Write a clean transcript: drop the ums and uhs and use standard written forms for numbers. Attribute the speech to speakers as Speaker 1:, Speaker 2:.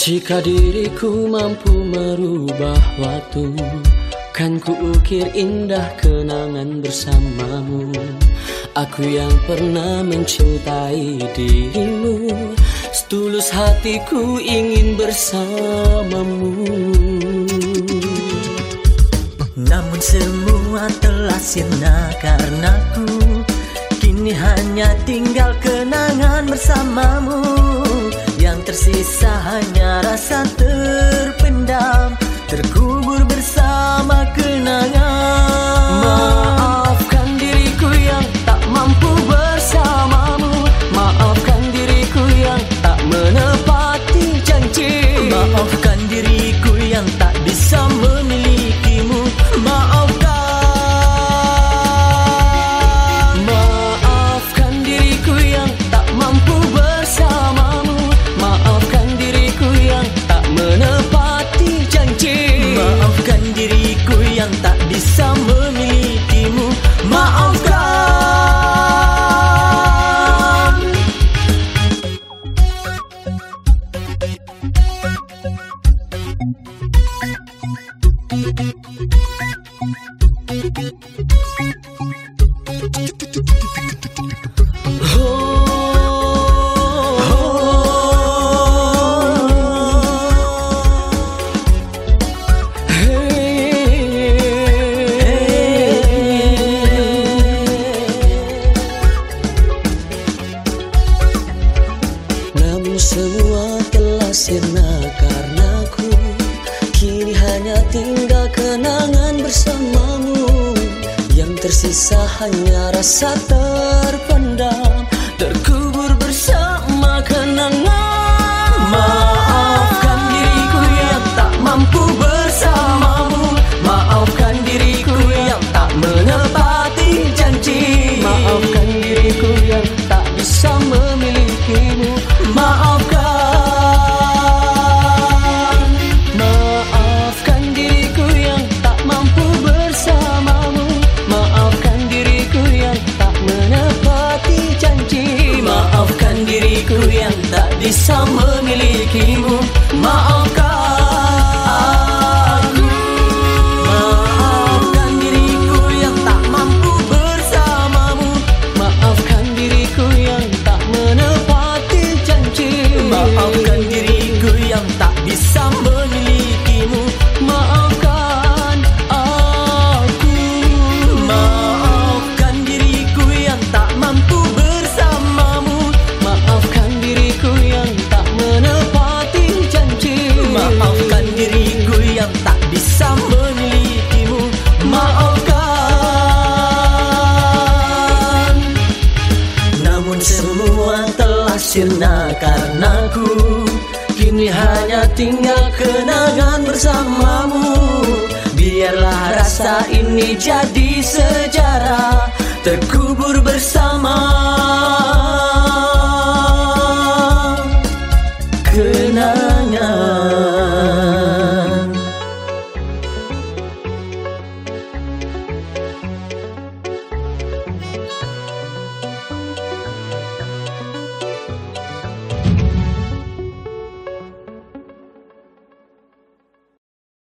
Speaker 1: Jika diriku mampu merubah waktu, kan ku ukir indah kenangan bersamamu. Aku yang pernah mencintai dirimu, setulus hatiku ingin bersamamu.
Speaker 2: Namun semua telah sirna karenaku, kini hanya tinggal kenangan bersamamu. Yang tersisa hanya rasa terpendam, terkubur bersama kenangan.
Speaker 1: Maafkan diriku yang tak mampu bersamamu, maafkan diriku yang tak menepati janji,
Speaker 2: maafkan diriku yang tak bisa memilikimu.
Speaker 1: Maafkan diriku yang tak mampu bersamamu, maafkan diriku yang tak menepati janji,
Speaker 2: maafkan diriku yang tak bisa memilikimu. Maafkan.
Speaker 1: Namun semua telah sirna karenaku, kini hanya tinggal kenangan bersamamu. Yang tersisa hanya rasa terpendam, terkubur bersama kenangan.
Speaker 2: Maafkan diriku yang tak mampu bersamamu, maafkan diriku yang tak menepati janji,
Speaker 1: Maafkan diriku yang tak bisa memilikimu.
Speaker 2: Maafkan.
Speaker 1: Maafkan diriku yang tak mampu bersamamu, maafkan diriku yang tak menepati janji,
Speaker 2: Maafkan diriku yang tak bisa memilikimu. Maafkan aku. Maafkan diriku yang tak mampu bersamamu,
Speaker 1: maafkan diriku yang tak menepati janji,
Speaker 2: maafkan diriku yang tak bisa memilikimu.
Speaker 1: maafkan aku.
Speaker 2: Maafkan diriku yang tak mampu bersamamu,
Speaker 1: Maafkan diriku yang tak menepati janji,
Speaker 2: maafkan diriku yang tak bisa memilikimu. Maafkan. Namun semua telah sirna karenaku, kini hanya tinggal kenangan bersamamu. Biarlah rasa ini jadi sejarah, terkubur bersama